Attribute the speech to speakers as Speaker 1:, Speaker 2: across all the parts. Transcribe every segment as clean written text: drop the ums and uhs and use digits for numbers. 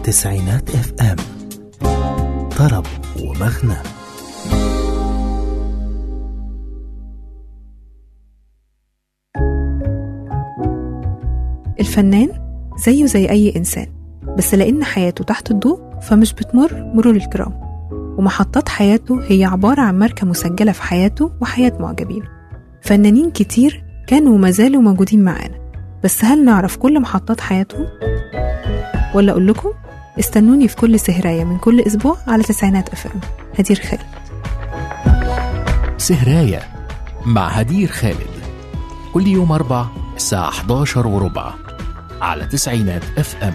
Speaker 1: تسعينات اف ام، طرب ومغنى.
Speaker 2: الفنان زيه زي أي إنسان، بس لأن حياته تحت الضوء فمش بتمر مرور الكرام، ومحطات حياته هي عبارة عن ماركة مسجلة في حياته وحياة معجبين. فنانين كتير كانوا وما زالوا موجودين معانا، بس هل نعرف كل محطات حياتهم؟ ولا أقول لكم استنوني في كل سهراية من كل أسبوع على تسعينات اف ام. هدير خالد.
Speaker 1: سهراية مع هدير خالد، كل يوم 4 الساعة 11:15 على تسعينات اف ام.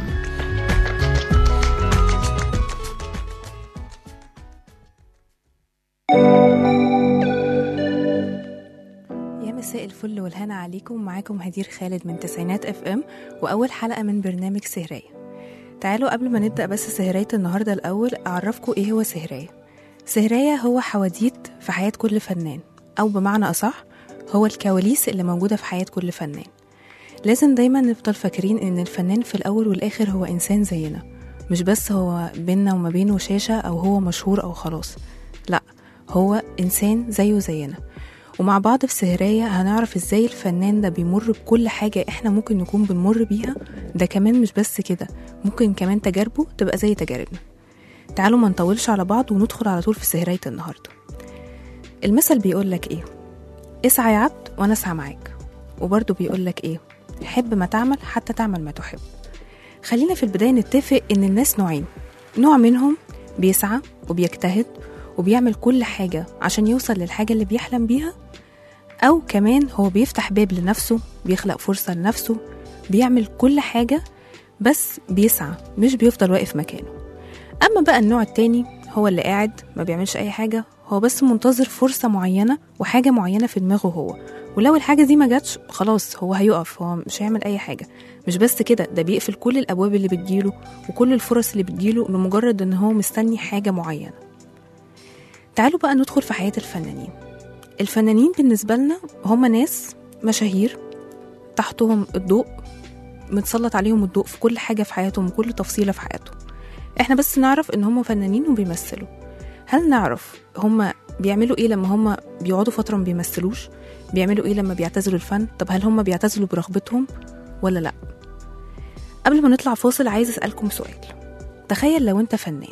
Speaker 2: يا مساء الفل والهنا عليكم، معاكم هدير خالد من تسعينات اف ام، وأول حلقة من برنامج سهراية. تعالوا قبل ما نبدأ بس سهراية النهاردة الأول أعرفكم إيه هو سهراية. سهراية هو حواديت في حياة كل فنان، أو بمعنى أصح هو الكواليس اللي موجودة في حياة كل فنان. لازم دايما نفضل فاكرين إن الفنان في الأول والآخر هو إنسان زينا، مش بس هو بيننا وما بينه شاشة أو هو مشهور أو خلاص، لأ، هو إنسان زيه زينا. ومع بعض في سهراية هنعرف إزاي الفنان ده بيمر بكل حاجة إحنا ممكن نكون بنمر بيها، ده كمان مش بس كده، ممكن كمان تجاربه تبقى زي تجاربنا. تعالوا ما نطولش على بعض وندخل على طول في سهراية النهاردة. المثل بيقولك إيه؟ اسعى يا عبد وأنا أسعى معاك. وبرضه بيقولك إيه؟ حب ما تعمل حتى تعمل ما تحب. خلينا في البداية نتفق إن الناس نوعين، نوع منهم بيسعى وبيجتهد وبيعمل كل حاجة عشان يوصل للحاجة اللي بيحلم بيها، أو كمان هو بيفتح باب لنفسه، بيخلق فرصة لنفسه، بيعمل كل حاجة بس بيسعى، مش بيفضل واقف مكانه. أما بقى النوع التاني هو اللي قاعد ما بيعملش أي حاجة، هو بس منتظر فرصة معينة وحاجة معينة في دماغه هو، ولو الحاجة دي ما جاتش خلاص هو هيقف، هو مش هيعمل أي حاجة. مش بس كده، ده بيقفل كل الأبواب اللي بتجيله وكل الفرص اللي بتجيله لمجرد إن هو مستني حاجة معينة. تعالوا بقى ندخل في حياة الفنانين. الفنانين بالنسبة لنا هم ناس مشاهير تحتهم الضوء، متسلط عليهم الضوء في كل حاجة في حياتهم وكل تفصيلة في حياتهم. احنا بس نعرف ان هم فنانين وبيمثلوا. هل نعرف هم بيعملوا ايه لما هم بيقعدوا فترة ما بيمثلوش؟ بيعملوا ايه لما بيعتزلوا الفن؟ طب هل هم بيعتزلوا برغبتهم ولا لا؟ قبل ما نطلع فاصل عايز اسألكم سؤال. تخيل لو انت فنان،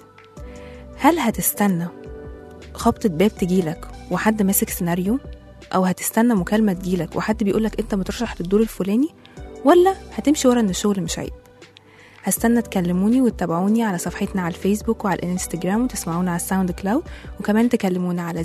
Speaker 2: هل هتستنى خبطة باب تجيلك وحد ماسك سيناريو، او هتستنى مكالمة تجيلك وحد بيقولك انت مترشح للدور الفلاني، ولا هتمشي ورا ان الشغل مش عيب؟ هستنى تكلموني وتتابعوني على صفحتنا على الفيسبوك وعلى الانستجرام، وتسمعونا على الساوند كلاود، وكمان تكلمونا على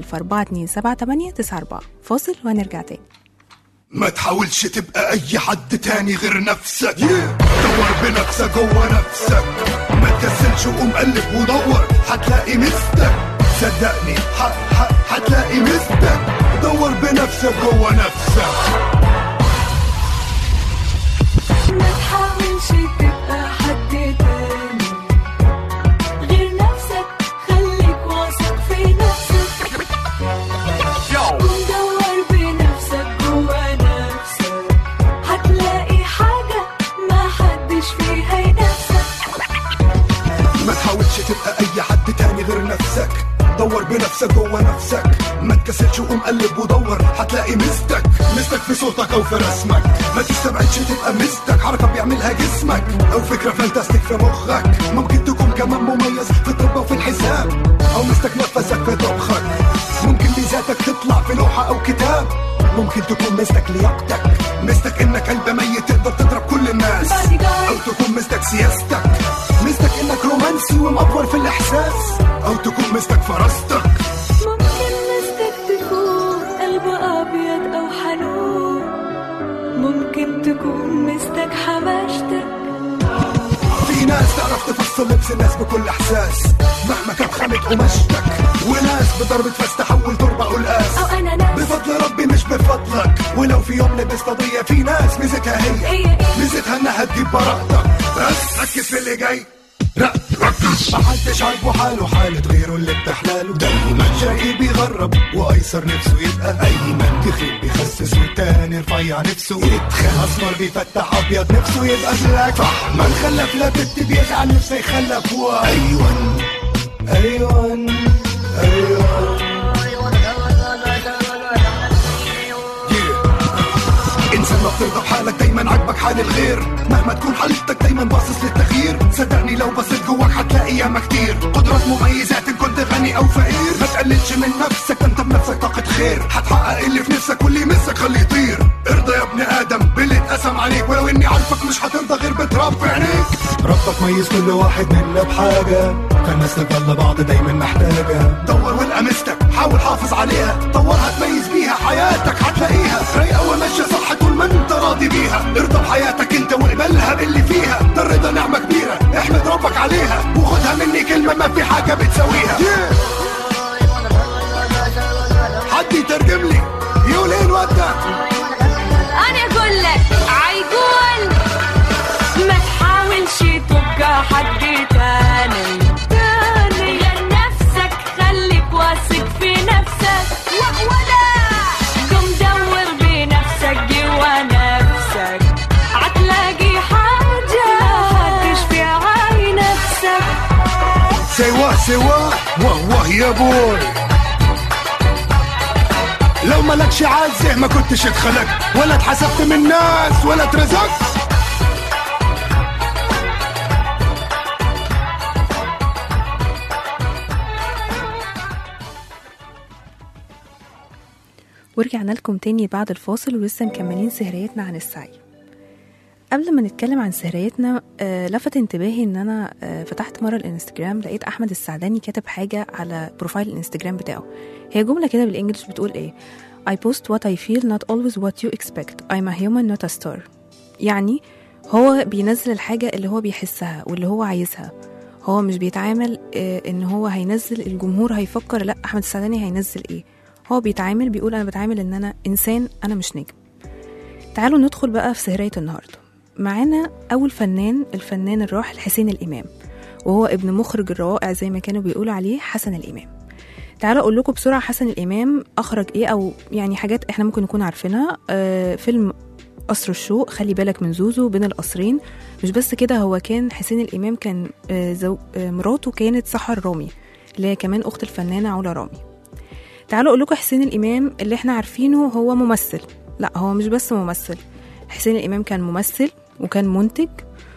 Speaker 2: 004278994. فاصل وهنرجع تاني.
Speaker 3: ما تحاولش تبقى اي حد تاني غير نفسك، دور بنفسك جوه نفسك، ما تكسلش وقوم قلب ودور، هتلاقي مستك، صدقني هتلاقي مستك، دور بنفسك جوه نفسك.
Speaker 4: ما تحاولش تبقى حد تاني غير نفسك، خليك واثق في نفسك، ودور بنفسك جوا نفسك، هتلاقي حاجة ما حدش فيها ينافسك.
Speaker 3: ما تحاولش تبقى اي حد تاني غير نفسك، دور بنفسك جوه نفسك، ما تكسلش وقوم قلب ودور، هتلاقي مستك في صوتك او في رسمك. ما تستبعدش تبقى مستك، حركة بيعملها جسمك او فكرة فانتاستيك في مخك. ممكن تكون كمان مميز في الطب وفي الحساب، او مستك نفسك في طبخك. ممكن ميزاتك تطلع في لوحة او كتاب، ممكن تكون مستك لياقتك، مستك انك قلب ميت تقدر تضرب كل الناس، او تكون مستك سياستك، مستك انك رومانسي ومأفور في الاحساس، او تكون مستك فراستك.
Speaker 4: ممكن مستك تكون قلب ابيض او حنون، ممكن تكون مستك حماشتك.
Speaker 3: في ناس تعرف تفصل لبس الناس بكل احساس مهما كانت خامة قماشتك، وناس بضربة فاس تحول تربة قلقاس،
Speaker 4: او انا ناس
Speaker 3: بفضل ربي مش بفضلك. ولو في يوم لبست قضية، في ناس ميزتها هي
Speaker 4: إيه؟
Speaker 3: ميزتها انها تجيب براءتك. بس ركز في اللي جاي، ركز. محدش عاجبه حاله حالة غيره اللي بتحلاله، دايما شقي بيغرب وايسر نفسه يبقى ايمن، تخيل بيخسس والتاني رفيع نفسه يتخن، اسمر بيفتح ابيض نفسه يبقى بلاك، من خلف لا بنت بيزعل نفسه يخلف ايوان ايوان ايوان. انسان ما بترضى بحالك، دايما عاجبك حال الغير، مهما تكون حالتك دايما باصص للتغيير، صدقني لو بصيت جواك هتلاقي ياما كتير، قدرات مميزات ان كنت غني او فقير، ما تقللش من نفسك، انت بنفسك طاقة خير، هتحقق اللي في نفسك واللي يمسك خليه يطير، ارضى يا ابن ادم باللي اتقسم عليك، ولو اني عارفك مش هترضى غير بتراب في عينيك، ربك ميز كل واحد منا بحاجة، فالناس تفضل بعض دايما محتاجة، دور والقى مستك حاول حافظ عليها، طورها تميز بيها حياتك هتلاقيها رايقة وماشية صح طول ما انت راضي بيها، ارضى بحياتك انت واقبلها باللي فيها، ده الرضا نعمة كبيرة احمد ربك عليها، وخدها مني كلمة ما في حاجة بتسويها. حد يترجم لي يقولين ودك،
Speaker 4: انا اقول لك عيقول ما تحاولش تبقى حد تاني لنفسك، خليك واثق في نفسك ولا قم دور بنفسك جوا نفسك، هتلاقي حاجة هتشفي عين نفسك.
Speaker 3: سوا سوا واه يا بوي، لو ملكش عزه ما كنتش اتخلقت، ولا اتحسبت من الناس ولا اترزقت.
Speaker 2: ورجعنا لكم تاني بعد الفاصل ولسه مكملين سهريتنا عن السعي. قبل ما نتكلم عن سهريتنا لفت انتباهي ان انا فتحت مرة الانستجرام، لقيت احمد السعداني كاتب حاجة على بروفايل الانستجرام بتاعه، هي جملة كده بالانجلش بتقول ايه: I post what I feel not always what you expect, I'm a human not a star. يعني هو بينزل الحاجة اللي هو بيحسها واللي هو عايزها، هو مش بيتعامل ان هو هينزل الجمهور هيفكر لا احمد السعداني هينزل ايه، هو بيتعامل بيقول انا بتعامل ان انا انسان، انا مش نجم. تعالوا ندخل بقى في سهرية النهاردة. معانا اول فنان، الفنان الراحل حسين الامام، وهو ابن مخرج الروائع زي ما كانوا بيقولوا عليه حسن الامام. تعالوا اقول لكم بسرعة حسن الامام اخرج ايه، او يعني حاجات احنا ممكن نكون عارفينها. فيلم قصر الشوق، خلي بالك من زوزو، بين القصرين. مش بس كده، هو كان حسين الامام كان مراته كانت سحر رامي اللي هي كمان اخت الفنانة علا رامي. تعالوا اقول لكم حسين الامام اللي احنا عارفينه هو ممثل، لا هو مش بس ممثل، حسين الامام كان ممثل وكان منتج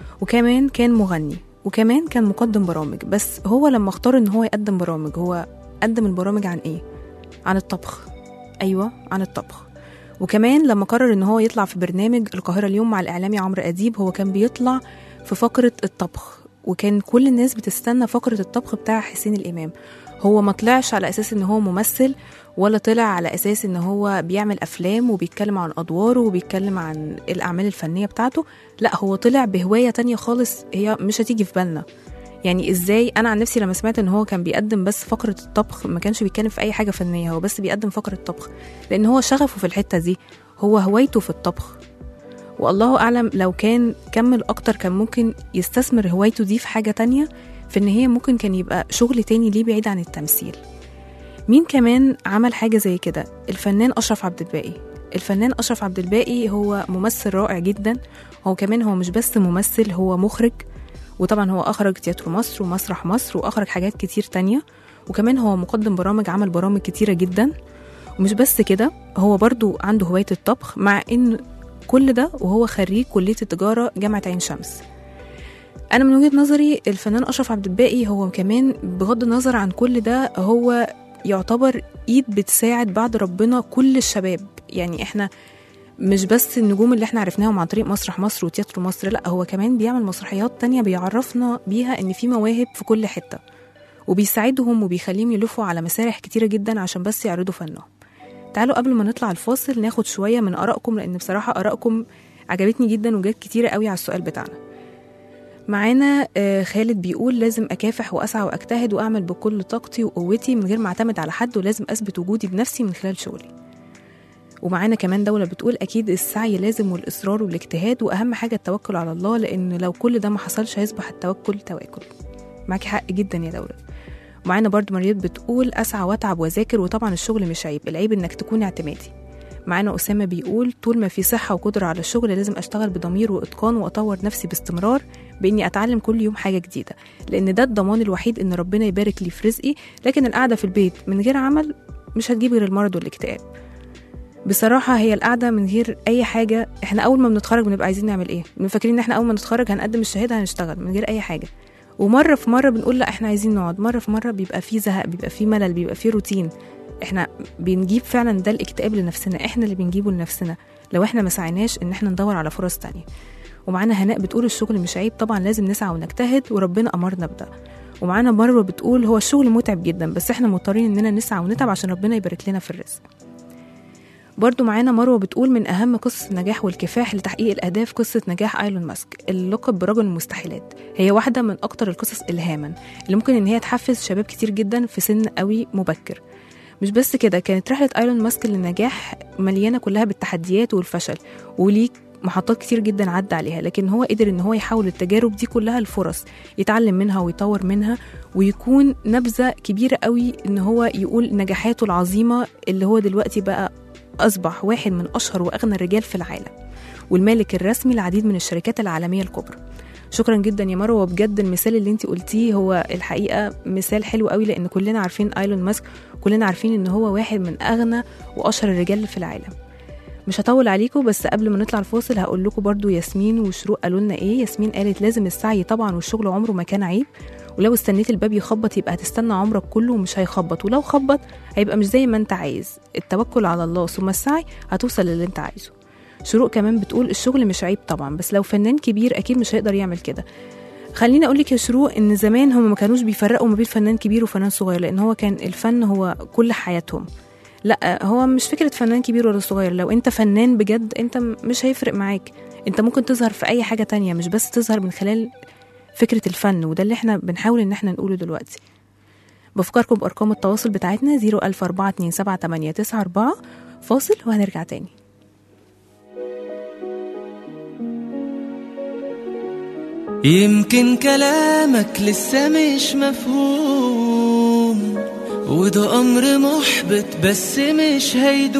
Speaker 2: وكمان كان مغني وكمان كان مقدم برامج. بس هو لما اختار ان هو يقدم برامج، هو قدم البرامج عن ايه؟ عن الطبخ. ايوه عن الطبخ. وكمان لما قرر ان هو يطلع في برنامج القاهرة اليوم مع الاعلامي عمرو اديب، هو كان بيطلع في فقرة الطبخ، وكان كل الناس بتستنى فقرة الطبخ بتاع حسين الامام. هو ما طلعش على اساس ان هو ممثل، ولا طلع على اساس ان هو بيعمل افلام وبيتكلم عن ادواره وبيتكلم عن الاعمال الفنية بتاعته، لا هو طلع بهواية تانية خالص هي مش هتيجي في بالنا. يعني ازاي؟ انا عن نفسي لما سمعت ان هو كان بيقدم بس فقرة الطبخ، ما كانش بيتكلم في اي حاجة فنية، هو بس بيقدم فقرة الطبخ، لان هو شغفه في الحتة دي، هو هوايته في الطبخ. والله اعلم لو كان كمل اكتر كان ممكن يستثمر هوايته دي في حاجة تانية، في ان هي ممكن كان يبقى شغل تاني ليه بعيد عن التمثيل. مين كمان عمل حاجة زي كده؟ الفنان أشرف عبد الباقي. الفنان أشرف عبد الباقي هو ممثل رائع جدا، هو كمان هو مش بس ممثل، هو مخرج، وطبعا هو أخرج تياترو مصر ومسرح مصر وأخرج حاجات كتير تانية، وكمان هو مقدم برامج، عمل برامج كتيرة جدا. ومش بس كده، هو برضو عنده هواية الطبخ، مع إن كل ده وهو خريج كلية التجارة جامعة عين شمس. أنا من وجهة نظري الفنان أشرف عبد الباقي هو كمان بغض النظر عن كل ده هو يعتبر إيد بتساعد بعد ربنا كل الشباب. يعني إحنا مش بس النجوم اللي إحنا عرفناهم عن طريق مسرح مصر وتياترو مصر، لأ هو كمان بيعمل مسرحيات تانية بيعرفنا بيها إن في مواهب في كل حتة، وبيساعدهم وبيخليهم يلفوا على مسارح كتيرة جدا عشان بس يعرضوا فنهم. تعالوا قبل ما نطلع الفاصل ناخد شوية من آرائكم، لأن بصراحة آرائكم عجبتني جدا وجات كتيرة قوي على السؤال بتاعنا. معانا خالد بيقول لازم أكافح وأسعى وأجتهد وأعمل بكل طاقتي وقوتي من غير ما أعتمد على حد، ولازم أثبت وجودي بنفسي من خلال شغلي. ومعانا كمان دولة بتقول أكيد السعي لازم والإصرار والاجتهاد، وأهم حاجة التوكل على الله، لأن لو كل ده ما حصلش هيصبح التوكل تواكل. معاكي حق جدا يا دولة. ومعانا برضو مريم بتقول أسعى وأتعب وأذاكر، وطبعا الشغل مش عيب، العيب إنك تكون اعتمادي. معانا أسامة بيقول طول ما في صحة وقدرة على الشغل لازم أشتغل بضمير وإتقان وأطور نفسي باستمرار بإني أتعلم كل يوم حاجة جديدة، لأن ده الضمان الوحيد إن ربنا يبارك لي في رزقي. لكن القعدة في البيت من غير عمل مش هتجيب غير المرض والاكتئاب. بصراحة هي القعدة من غير أي حاجة، إحنا أول ما بنتخرج بنبقى عايزين نعمل إيه؟ فاكرين إن إحنا أول ما نتخرج هنقدم الشهادة هنشتغل من غير أي حاجة، ومرة في مرة بنقول لا إحنا عايزين نقعد، مرة في مرة بيبقى فيه زهق، بيبقى فيه ملل، بيبقى فيه روتين. إحنا بنجيب فعلا ده الاكتئاب لنفسنا، إحنا اللي بنجيبه لنفسنا لو إحنا ما سعيناش إن إحنا ندور على فرص تانية. ومعانا هناء بتقول الشغل مش عيب، طبعا لازم نسعى ونجتهد وربنا أمرنا بده. ومعانا مروة بتقول هو الشغل متعب جدا بس إحنا مضطرين إننا نسعى ونتعب عشان ربنا يبارك لنا في الرزق. برضو معانا مروة بتقول من أهم قصص النجاح والكفاح لتحقيق الأهداف قصة نجاح آيلون ماسك اللقب برجل المستحيلات. هي واحدة من أكتر القصص إلهاما اللي ممكن إن هي تحفز شباب كتير جدا في سن قوي مبكر. مش بس كده، كانت رحلة آيلون ماسك للنجاح مليانة كلها بالتحديات والفشل، وليه محطات كتير جدا عدى عليها، لكن هو قدر إن هو يحول التجارب دي كلها لفرص يتعلم منها ويطور منها، ويكون نبذة كبيرة قوي إن هو يقول نجاحاته العظيمة اللي هو دلوقتي بقى أصبح واحد من أشهر وأغنى الرجال في العالم، والمالك الرسمي لعديد من الشركات العالمية الكبرى. شكرا جدا يا مروة، وبجد المثال اللي انت قلتيه هو الحقيقة مثال حلو قوي، لأن كلنا عارفين آيلون ماسك، كلنا عارفين إن هو واحد من أغنى وأشهر الرجال في العالم. مش هطول عليكم، بس قبل ما نطلع الفاصل هقول لكم برضو ياسمين وشروق قالوا لنا ايه. ياسمين قالت لازم السعي طبعا، والشغل عمره ما كان عيب، ولو استنيت الباب يخبط يبقى هتستنى عمرك كله ومش هيخبط، ولو خبط هيبقى مش زي ما انت عايز. التوكل على الله ثم السعي هتوصل للي انت عايزه. شروق كمان بتقول الشغل مش عيب طبعا، بس لو فنان كبير اكيد مش هيقدر يعمل كده. خليني اقول لك يا شروق ان زمان هم ما كانوش بيفرقوا ما بين فنان كبير وفنان صغير، لان هو كان الفن هو كل حياتهم. لا، هو مش فكرة فنان كبير ولا صغير، لو انت فنان بجد انت مش هيفرق معاك، انت ممكن تظهر في اي حاجة تانية مش بس تظهر من خلال فكرة الفن، وده اللي احنا بنحاول ان احنا نقوله دلوقتي. بفكركم بأرقام التواصل بتاعتنا 004278994. فاصل وهنرجع تاني.
Speaker 5: يمكن كلامك لسه مش مفهوم، وده أمر محبط بس مش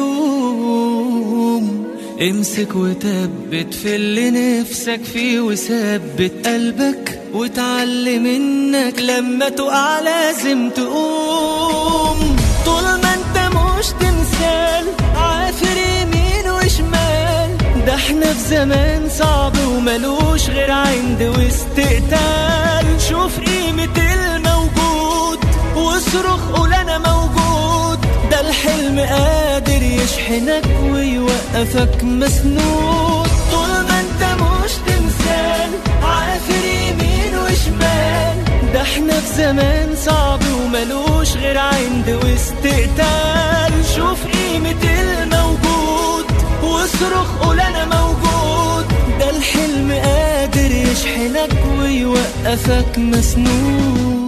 Speaker 5: هيدوم. امسك وثبت في اللي نفسك فيه، وثبت قلبك وتعلم انك لما تقع لازم تقوم. طول ما انت مش تمثال عافر يمين وشمال، ده احنا في زمان صعب وملوش غير عند واستقتال. شوف قيمة الموجود واصرخ قول انا موجود، ده الحلم قادر يشحنك ويوقفك مسنود. طول ما انت مش تمثال عافر يمين وشمال، ده احنا في زمان صعب وملوش غير عند واستقتال. شوف قيمة الموجود واصرخ قول انا موجود، ده الحلم قادر يشحنك ويوقفك مسنود.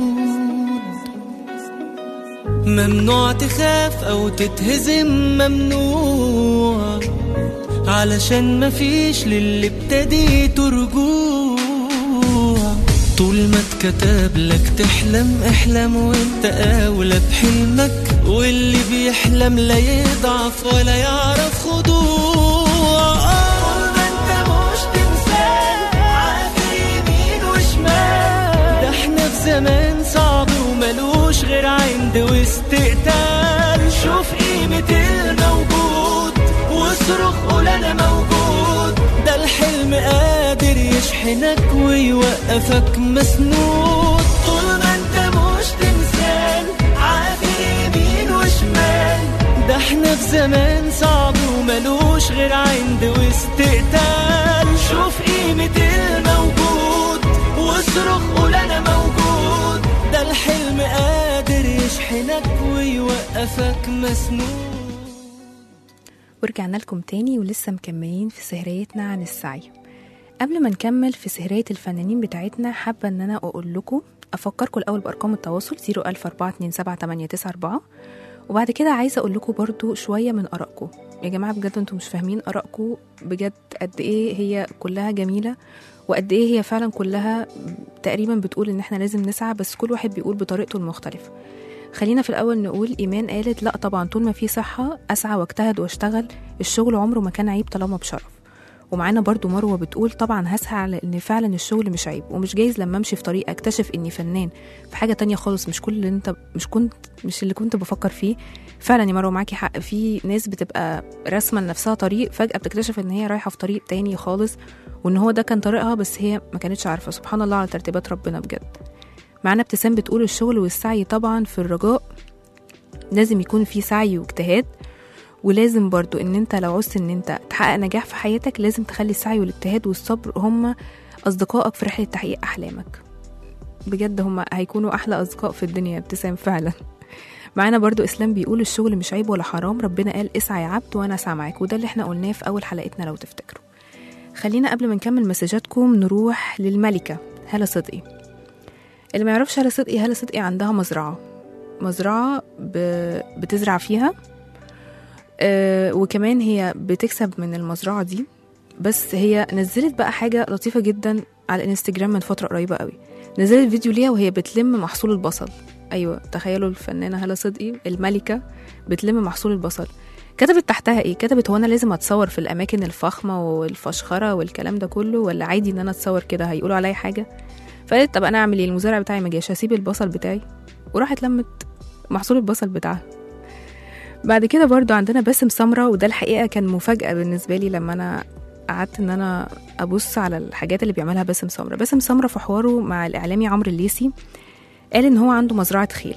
Speaker 5: ممنوع تخاف او تتهزم، ممنوع، علشان مفيش للي ابتديته رجوع. طول ما اتكتب لك تحلم احلم، وانت اولى بحلمك، واللي بيحلم لا يضعف ولا يعرف خضوع. طول ما انت مش تمثال عافر يمين وشمال، ده احنا في زمان صعب وملوش غير عند واستقتال. شوف قيمة الموجود واصرخ قول انا موجود، ده الحلم قادر يشحنك ويوقفك مسنود. طول ما انت مش تمثال عافر يمين وشمال، ده احنا في زمان صعب وملوش غير عند واستقتال. شوف قيمة الموجود واصرخ قول انا موجود، ده الحلم قادر يشحنك ويوقفك مسنود.
Speaker 2: ورجعنا لكم تاني ولسه مكملين في سهريتنا عن السعي. قبل ما نكمل في سهرية الفنانين بتاعتنا، حابة ان انا اقول لكم افكركم الاول بارقام التواصل 004278994، وبعد كده عايزة أقول لكم برضو شوية من آرائكم. يا جماعة بجد انتم مش فاهمين آرائكم بجد قد ايه هي كلها جميلة، وقد ايه هي فعلا كلها تقريبا بتقول ان احنا لازم نسعى، بس كل واحد بيقول بطريقته المختلفة. خلينا في الأول نقول إيمان قالت لا طبعا طول ما في صحة أسعى واجتهد واشتغل، الشغل عمره ما كان عيب طالما بشرف. ومعانا برضو مروة بتقول طبعا هسعى على ان فعلا الشغل مش عيب، ومش جايز لما امشي في طريق اكتشف اني فنان في حاجة تانية خالص مش كل اللي انت مش اللي كنت بفكر فيه. فعلا يا مروة معاكي حق، في ناس بتبقى رسمة لنفسها طريق فجأة بتكتشف ان هي رايحة في طريق تاني خالص، وان هو ده كان طريقها بس هي ما كانتش عارفة. سبحان الله على ترتيبات ربنا بجد. معانا ابتسام بتقول الشغل والسعي طبعا في الرجاء لازم يكون في سعي واجتهاد، ولازم برضو ان انت لو عوزت ان انت تحقق نجاح في حياتك لازم تخلي السعي والاجتهاد والصبر هم اصدقائك في رحلة تحقيق احلامك. بجد هم هيكونوا احلى اصدقاء في الدنيا يا ابتسام فعلا. معانا برضو اسلام بيقول الشغل مش عيب ولا حرام، ربنا قال اسعى يا عبد وانا اسعى معاك، وده اللي احنا قلناه في اول حلقتنا لو تفتكروا. خلينا قبل ما نكمل مسجاتكم نروح للملكة هالة صدقي. اللي ما يعرفش هالة صدقي عندها مزرعة بتزرع فيها، وكمان هي بتكسب من المزرعة دي. بس هي نزلت بقى حاجة لطيفة جدا على الانستجرام من فترة قريبة قوي، نزلت فيديو ليها وهي بتلم محصول البصل. أيوة تخيلوا الفنانة هالة صدقي الملكة بتلم محصول البصل. كتبت تحتها ايه؟ كتبت هو انا لازم اتصور في الاماكن الفخمة والفشخرة والكلام ده كله، ولا عادي ان انا اتصور كده هيقولوا عليا حاجة؟ فقالت طب انا اعمل ايه، المزارع بتاعي ما جاش، هسيب البصل بتاعي، وراحت لمت محصول البصل بتاعها. بعد كده برضو عندنا باسم سمرة، وده الحقيقة كان مفاجأة بالنسبة لي لما أنا قعدت إن أنا أبص على الحاجات اللي بيعملها باسم سمرة. باسم سمرة في حواره مع الإعلامي عمرو الليثي قال إن هو عنده مزرعة خيل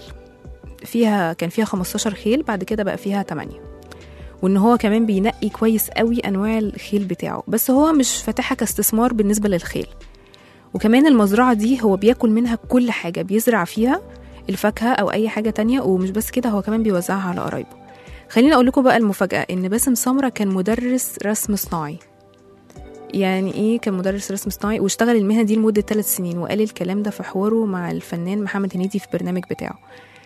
Speaker 2: كان فيها 15 خيل، بعد كده بقى فيها 8، وإن هو كمان بينقي كويس قوي أنواع الخيل بتاعه، بس هو مش فاتحها كاستثمار بالنسبة للخيل. وكمان المزرعة دي هو بياكل منها كل حاجة، بيزرع فيها الفاكهة أو أي حاجة تانية، ومش بس كده هو كمان بيوزعها على قرايبه. خليني أقول لكم بقى المفاجأة إن باسم سمرة كان مدرس رسم صناعي. يعني إيه كان مدرس رسم صناعي؟ واشتغل المهنة دي لمدة 3 سنين، وقال الكلام ده في حواره مع الفنان محمد هنيدي في برنامج بتاعه.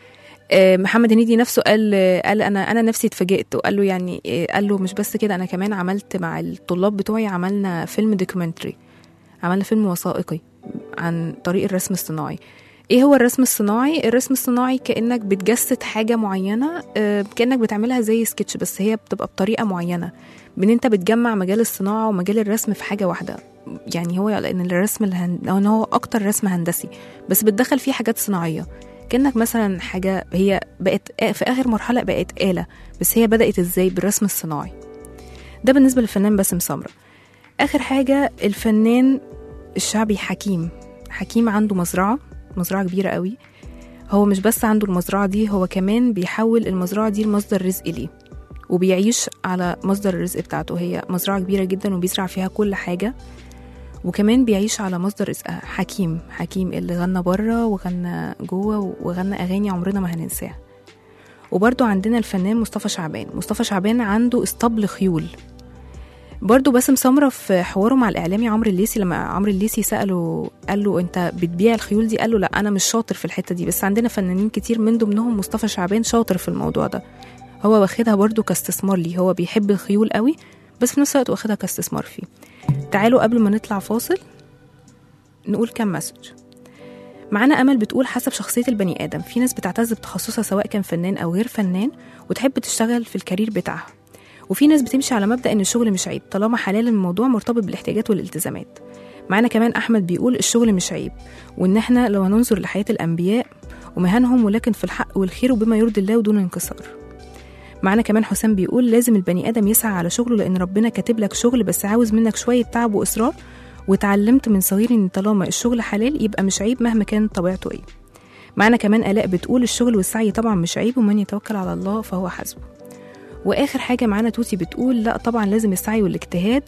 Speaker 2: محمد هنيدي نفسه قال أنا نفسي اتفاجئت، وقال له يعني قال له مش بس كده، أنا كمان عملت مع الطلاب بتوعي عملنا فيلم دوكيومنتري، عملنا فيلم وثائقي عن طريق الرسم الصناعي. ايه هو الرسم الصناعي؟ الرسم الصناعي كأنك بتجسد حاجة معينة، كأنك بتعملها زي سكتش، بس هي بتبقى بطريقة معينة، بان انت بتجمع مجال الصناعة ومجال الرسم في حاجة واحدة. يعني هو لان الرسم هو اكتر رسم هندسي، بس بتدخل فيه حاجات صناعية، كأنك مثلا حاجة هي بقت في اخر مرحلة بقت آلة، بس هي بدأت ازاي؟ بالرسم الصناعي. ده بالنسبة للفنان باسم سمرة. اخر حاجة الفنان الشعبي حكيم عنده مزرعة كبيرة قوي. هو مش بس عنده المزرعة دي، هو كمان بيحول المزرعة دي لمصدر رزق ليه، وبيعيش على مصدر الرزق بتاعته. هي مزرعة كبيرة جدا وبيزرع فيها كل حاجة، وكمان بيعيش على مصدر رزقها. حكيم اللي غنى بره وغنى جوه وغنى أغاني عمرنا ما هننساها. وبرضو عندنا الفنان مصطفى شعبان عنده اسطبل خيول. برضو باسم سمرة في حواره مع الإعلامي عمرو الليثي، لما عمرو الليثي سأله قال له أنت بتبيع الخيول دي؟ قال له لا أنا مش شاطر في الحتة دي، بس عندنا فنانين كتير من ضمنهم مصطفى شعبان شاطر في الموضوع ده. هو واخدها برضو كاستثمار ليه، هو بيحب الخيول قوي بس في نفس الوقت واخدها كاستثمار فيه. تعالوا قبل ما نطلع فاصل نقول كام مسج. معانا أمل بتقول حسب شخصية البني آدم، في ناس بتعتز بتخصصها سواء كان فنان أو غير فنان وتحب تشتغل في الكارير بتاعها، وفي ناس بتمشي على مبدأ ان الشغل مش عيب طالما حلال الموضوع مرتبط بالاحتياجات والالتزامات. معانا كمان احمد بيقول الشغل مش عيب، وان احنا لو هننظر لحياة الانبياء ومهنهم ولكن في الحق والخير وبما يرضي الله ودون انكسار. معانا كمان حسام بيقول لازم البني ادم يسعى على شغله، لان ربنا كاتب لك شغل بس عاوز منك شوية تعب واصرار، وتعلمت من صغير ان طالما الشغل حلال يبقى مش عيب مهما كانت طبيعته ايه. معانا كمان آلاء بتقول الشغل والسعي طبعا مش عيب، ومن يتوكل على الله فهو حسبه. واخر حاجه معانا توتي بتقول لا طبعا لازم السعي والاجتهاد،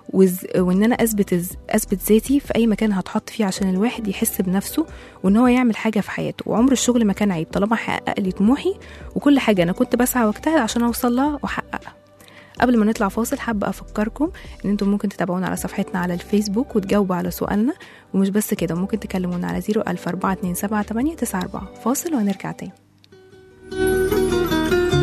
Speaker 2: وان انا اثبت ذاتي في اي مكان هتحط فيه عشان الواحد يحس بنفسه وان هو يعمل حاجه في حياته، وعمر الشغل ما كان عيب طالما حقق لي طموحي وكل حاجه انا كنت بسعى واجتهد عشان اوصل لها واحققها. قبل ما نطلع فاصل حابه افكركم ان انتم ممكن تتابعونا على صفحتنا على الفيسبوك وتجاوبوا على سؤالنا، ومش بس كده ممكن تكلمونا على 014278894. فاصل وهنرجع تاني.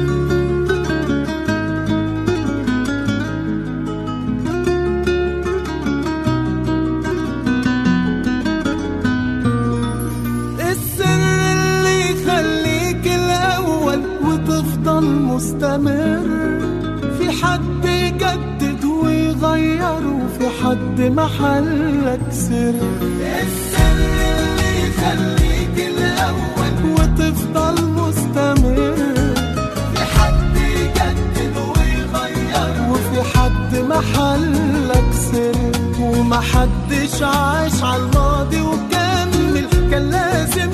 Speaker 6: محلك سر، السر اللي يخليك الأول وتفضل مستمر. في حد يجدد ويغير، وفي حد محلك سر، ومحدش عاش عالماضي وكمل، كان لازم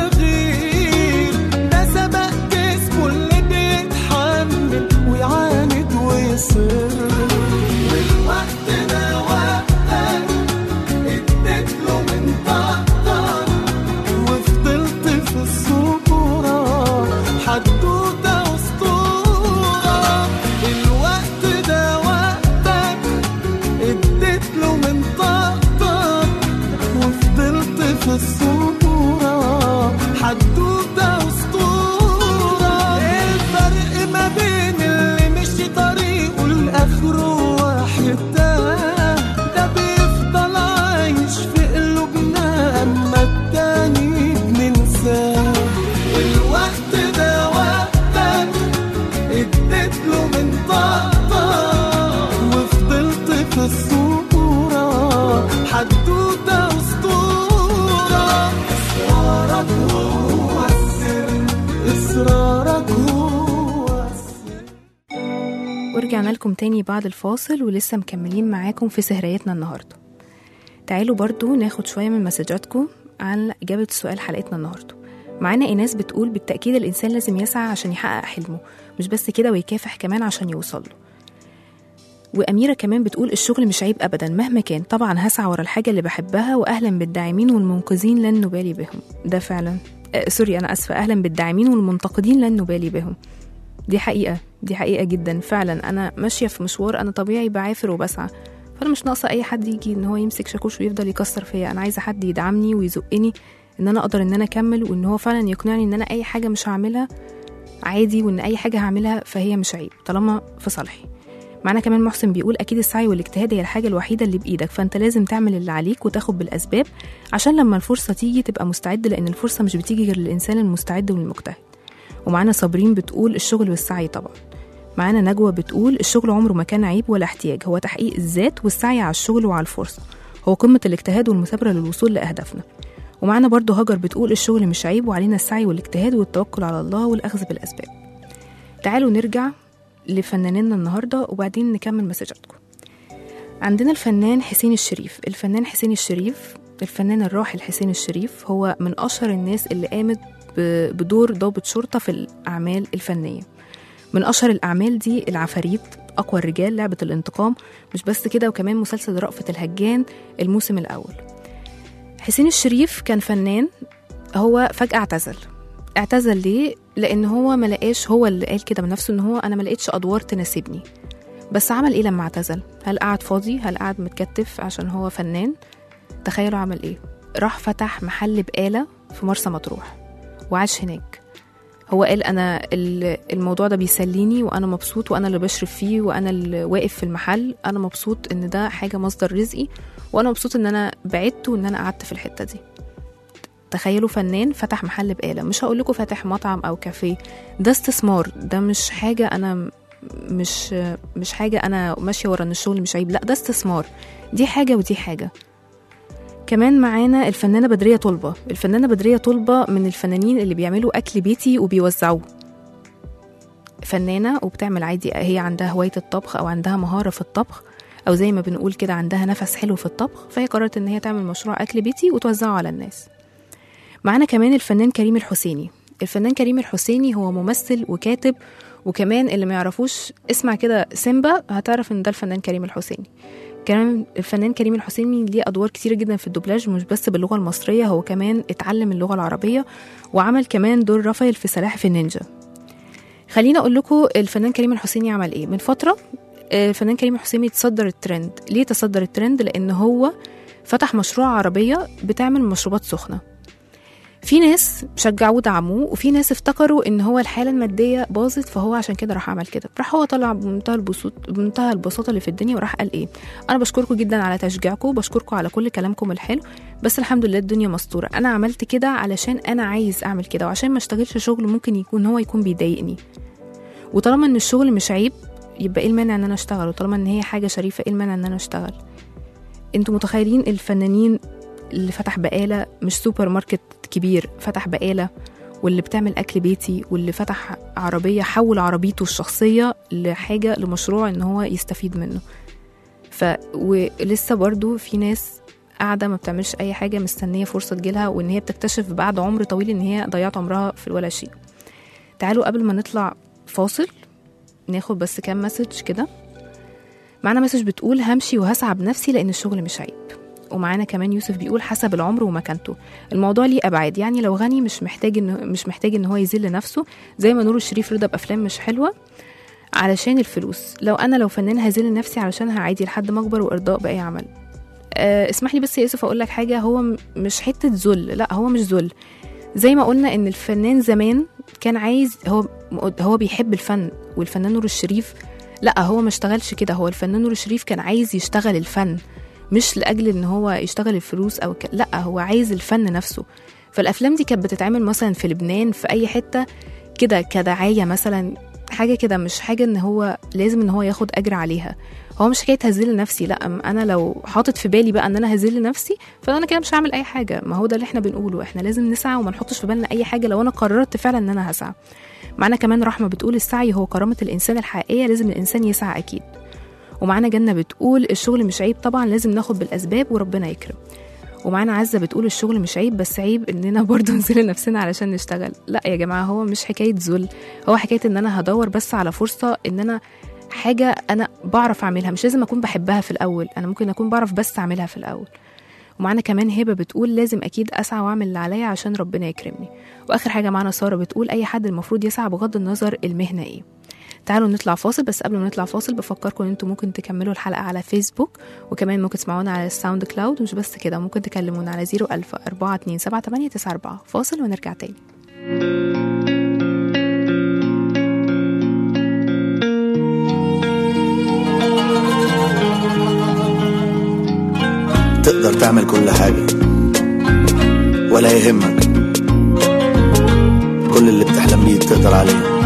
Speaker 6: تغيير. ده سبق كسبه اللي بيتحمل ويعاند ويصر. والوقت ده وقتك اديت له من طاقتك، وفضلت في الصورة حدوتة أسطورة. الوقت ده وقتك اديت له من طاقتك، وفضلت في الصورة حدوتة أسطورة. الفرق ما بين اللي مشي طريقه لآخره واحد، ده بيفضل عايش في قلوبنا، أما التاني بننساه. والوقت ده وقتك اديت له من طاقتك، وفضلت في الصورة حدوتة أسطورة. إصرارك هو السر، إصرارك هو السر.
Speaker 2: ورجعنا لكم تاني بعد الفاصل ولسه مكملين معاكم في سهريتنا النهاردة. تعالوا برضو ناخد شوية من مسجاتكم عن إجابة سؤال حلقتنا النهاردة. معانا إيناس بتقول بالتأكيد الإنسان لازم يسعى عشان يحقق حلمه، مش بس كده ويكافح كمان عشان يوصل له. وأميرة كمان بتقول الشغل مش عيب أبدا مهما كان، طبعا هسعى ورا الحاجة اللي بحبها، وأهلا بالداعمين والمنقذين لن نبالي بهم. ده فعلا أنا أسفة، أهلا بالداعمين والمنتقدين لن نبالي بهم. دي حقيقة جدا فعلا. أنا ماشية في مشوار، أنا طبيعي بعافر وبسعى، فأنا مش ناقصة أي حد يجي إن هو يمسك شاكوش ويفضل يكسر فيا. أنا عايزة حد يدعمني ويزقني إن أنا أقدر إن أنا أكمل، وإن هو فعلا يقنعني إن أنا أي حاجة مش هعملها عادي، وإن أي حاجة هعملها فهي مش عيب طالما في صالحي. معنا كمان محسن بيقول أكيد السعي والاجتهاد هي الحاجة الوحيدة اللي بإيدك، فأنت لازم تعمل اللي عليك وتاخد بالأسباب عشان لما الفرصة تيجي تبقى مستعد، لأن الفرصة مش بتيجي غير للإنسان المستعد والمجتهد. ومعنا صابرين بتقول الشغل والسعي طبعا. معانا نجوى بتقول الشغل عمره ما كان عيب ولا احتياج، هو تحقيق الذات والسعي على الشغل وعلى الفرصة، هو قمة الاجتهاد والمثابرة للوصول لأهدافنا. ومعنا برضو هاجر بتقول الشغل مش عيب وعلينا السعي والاجتهاد والتوكل على الله والأخذ بالأسباب. تعالوا نرجع لفنانيننا النهاردة وبعدين نكمل مساجاتكم. عندنا الفنان حسين الشريف. الفنان الراحل حسين الشريف هو من أشهر الناس اللي قامت بدور ضابط شرطة في الأعمال الفنية. من أشهر الأعمال دي العفاريت، أقوى الرجال، لعبة الانتقام، مش بس كده وكمان مسلسل رأفت الهجان الموسم الأول. حسين الشريف كان فنان، هو فجأة اعتزل ليه؟ لأن هو ملقاش، هو اللي قال كده بنفسه إن هو أنا ملقيتش أدوار تناسبني. بس عمل إيه لما اعتزل؟ هل قعد فاضي؟ هل قعد متكتف عشان هو فنان؟ تخيلوا عمل إيه؟ راح فتح محل بقالة في مرسى مطروح وعاش هناك. هو قال أنا الموضوع ده بيسليني وأنا مبسوط، وأنا اللي بشرف فيه، وأنا اللي واقف في المحل، أنا مبسوط إن ده حاجة مصدر رزقي، وأنا مبسوط إن أنا بعدت وإن أنا قعدت في الحتة دي. تخيلوا فنان فتح محل بقالة، مش هقول لكم فاتح مطعم أو كافيه، ده استثمار، ده مش حاجة أنا مش حاجة أنا ماشية ورا إن الشغل مش عيب، لا ده استثمار، دي حاجة ودي حاجة. كمان معانا الفنانة بدرية طلبة. الفنانة بدرية طلبة من الفنانين اللي بيعملوا أكل بيتي وبيوزعوه. فنانة وبتعمل عادي، هي عندها هواية الطبخ أو عندها مهارة في الطبخ، أو زي ما بنقول كده عندها نفس حلو في الطبخ، فهي قررت إن هي تعمل مشروع أكل بيتي وتوزعه على الناس. معانا كمان الفنان كريم الحسيني. الفنان كريم الحسيني هو ممثل وكاتب، وكمان اللي ما يعرفوش اسمع كده سيمبا هتعرف إن ده الفنان كريم الحسيني. كمان الفنان كريم الحسيني ليه أدوار كتيرة جدا في الدوبلاج، مش بس باللغة المصرية، هو كمان اتعلم اللغة العربية وعمل كمان دور رافائيل في سلاحف النينجا. خلينا أقول لكم الفنان كريم الحسيني عمل إيه. من فترة الفنان كريم الحسيني تصدر الترند. ليه تصدر الترند؟ لأن هو فتح مشروع عربية بتعمل مشروبات سخنة. في ناس شجعوه ودعموه، وفي ناس افتكروا ان هو الحاله الماديه باظت فهو عشان كده راح عمل كده. راح هو طلع بمنتهى البساطه اللي في الدنيا وراح قال ايه: انا بشكركم جدا على تشجيعكم، بشكركم على كل كلامكم الحلو، بس الحمد لله الدنيا مستوره، انا عملت كده علشان انا عايز اعمل كده، وعشان ما اشتغلش شغل ممكن يكون بيضايقني، وطالما ان الشغل مش عيب يبقى ايه المانع ان انا اشتغل، وطالما ان هي حاجه شريفه ايه المانع ان انا اشتغل. انتوا متخيلين الفنانين اللي فتح بقالة، مش سوبر ماركت كبير، فتح بقالة، واللي بتعمل أكل بيتي، واللي فتح عربية حول عربيته الشخصية لحاجة لمشروع إن هو يستفيد منه. ولسه برضو في ناس قاعدة ما بتعملش أي حاجة، مستنية فرصة تجيلها، وإن هي بتكتشف بعد عمر طويل إن هي ضيعت عمرها في ولا شيء. تعالوا قبل ما نطلع فاصل ناخد بس كام مسج كده. معنا مسج بتقول همشي وهسعى بنفسي لأن الشغل مش عيب. ومعانا كمان يوسف بيقول حسب العمر ومكانته، الموضوع ليه أبعاد، يعني لو غني مش محتاج إن هو يذل نفسه زي ما نور الشريف رضا بأفلام مش حلوة علشان الفلوس. لو فنان هذل نفسي علشانها عادي لحد ما أكبر وإرضاء بأي عمل. اسمح لي بس يا يوسف أقول لك حاجة، هو مش حتة ذل، لا هو مش ذل. زي ما قلنا إن الفنان زمان كان عايز، هو بيحب الفن، والفنان نور الشريف لا هو ما اشتغلش كده. هو الفنان نور الشريف كان عايز يشتغل الفن مش لأجل إن هو يشتغل الفلوس أو لا، هو عايز الفن نفسه. فالأفلام دي كانت بتتعمل مثلا في لبنان في أي حتة كده كدعاية مثلا، حاجة كده، مش حاجة إن هو لازم إن هو ياخد أجر عليها. هو مش حكاية هزل نفسي، لا أنا لو حاطط في بالي بقى إن أنا هزل نفسي فأنا كده مش هعمل أي حاجة. ما هو ده اللي إحنا بنقوله، إحنا لازم نسعى وما نحطش في بالنا أي حاجة لو أنا قررت فعلا إن أنا هسعى. معنا كمان رحمة بتقول السعي هو كرامة الإنسان الحقيقية، لازم الإنسان يسعى أكيد. ومعنا جنة بتقول الشغل مش عيب طبعا، لازم ناخد بالأسباب وربنا يكرم. ومعنا عزة بتقول الشغل مش عيب بس عيب إننا برضو نزل نفسنا علشان نشتغل. لا يا جماعة، هو مش حكاية ذل، هو حكاية إن أنا هدور بس على فرصة إن أنا حاجة أنا بعرف أعملها، مش لازم أكون بحبها في الأول، أنا ممكن أكون بعرف بس أعملها في الأول. ومعنا كمان هبة بتقول لازم أكيد أسعى وأعمل اللي عليا عشان ربنا يكرمني. وآخر حاجة معنا سارة بتقول أي حد المفروض يسعى بغض النظر المهنة إيه. تعالوا نطلع فاصل، بس قبل ما نطلع فاصل بفكركم ان انتم ممكن تكملوا الحلقة على فيسبوك، وكمان ممكن تسمعونا على الساوند كلاود، ومش بس كده ممكن تكلمونا على 010427894. فاصل ونرجع تاني.
Speaker 7: تقدر تعمل كل حاجة ولا يهمك، كل اللي بتحلم بيه تقدر عليه.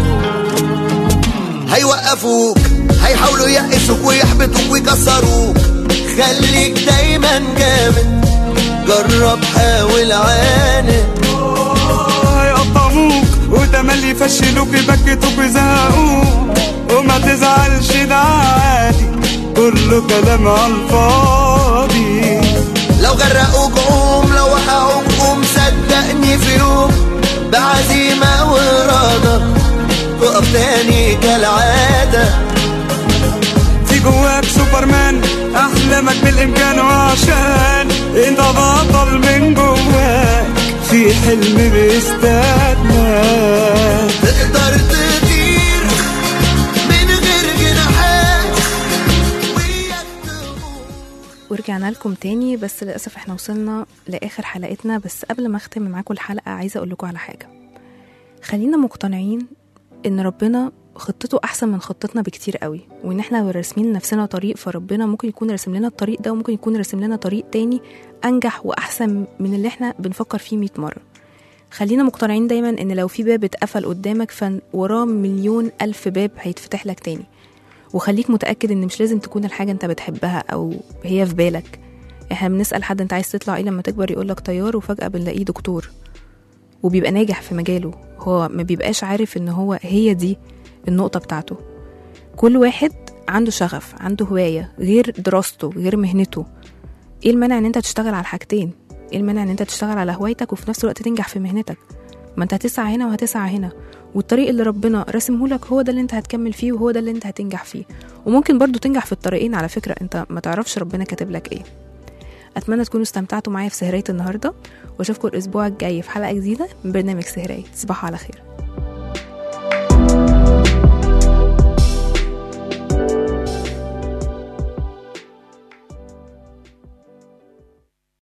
Speaker 6: هيوقفوك، هيحاولوا يقسوك ويحبطوك ويكسروك، خليك دايما جامد، جرب حاول عاند.
Speaker 8: هيقطعوك وتملي يفشلوك يبكتوك ويزهقوك، وما تزعلش ده عادي، كله كلام عالفاضي.
Speaker 6: لو غرقوك قوم، لو وقعوك قوم، صدقني في يوم بعزيمة وإرادة تقف تاني كالعادة.
Speaker 8: في جواك سوبرمان، أحلامك بالإمكان، وعشان انت بطل من جواك في حلم بيستناك.
Speaker 6: تقدر تطير من غير جناحات وياك تقوم.
Speaker 2: ورجعنا لكم تاني، بس للأسف احنا وصلنا لآخر حلقتنا. بس قبل ما اختم معاكم الحلقة عايزة أقول لكم على حاجة. خلينا مقتنعين ان ربنا خطته احسن من خطتنا بكتير قوي، وان احنا راسمين لنفسنا طريق، فربنا ممكن يكون راسم لنا الطريق ده، وممكن يكون راسم لنا طريق تاني انجح واحسن من اللي احنا بنفكر فيه 100 مرة. خلينا مقتنعين دايما ان لو في باب اتقفل قدامك فوراه 1,000,000 باب هيتفتح لك تاني. وخليك متأكد ان مش لازم تكون الحاجة انت بتحبها او هي في بالك. احنا بنسأل حد انت عايز تطلع ايه لما تكبر، يقولك طيار، وفجأة بنلاقيه دكتور وبيبقى ناجح في مجاله، هو ما بيبقاش عارف ان هي دي النقطة بتاعته. كل واحد عنده شغف، عنده هواية غير دراسته غير مهنته. ايه المانع ان انت تشتغل على حاجتين؟ ايه المانع ان انت تشتغل على هوايتك وفي نفس الوقت تنجح في مهنتك؟ ما انت هتسعى هنا وهتسعى هنا، والطريق اللي ربنا رسمهولك هو ده اللي انت هتكمل فيه وهو ده اللي انت هتنجح فيه. وممكن برضو تنجح في الطريقين على فكرة، انت ما تعرفش ربنا كاتب لك ايه. اتمنى تكونوا استمتعتوا معايا في سهرية النهاردة، واشوفكم الاسبوع الجاي في حلقة جديدة من برنامج سهرية. تصبحوا على خير.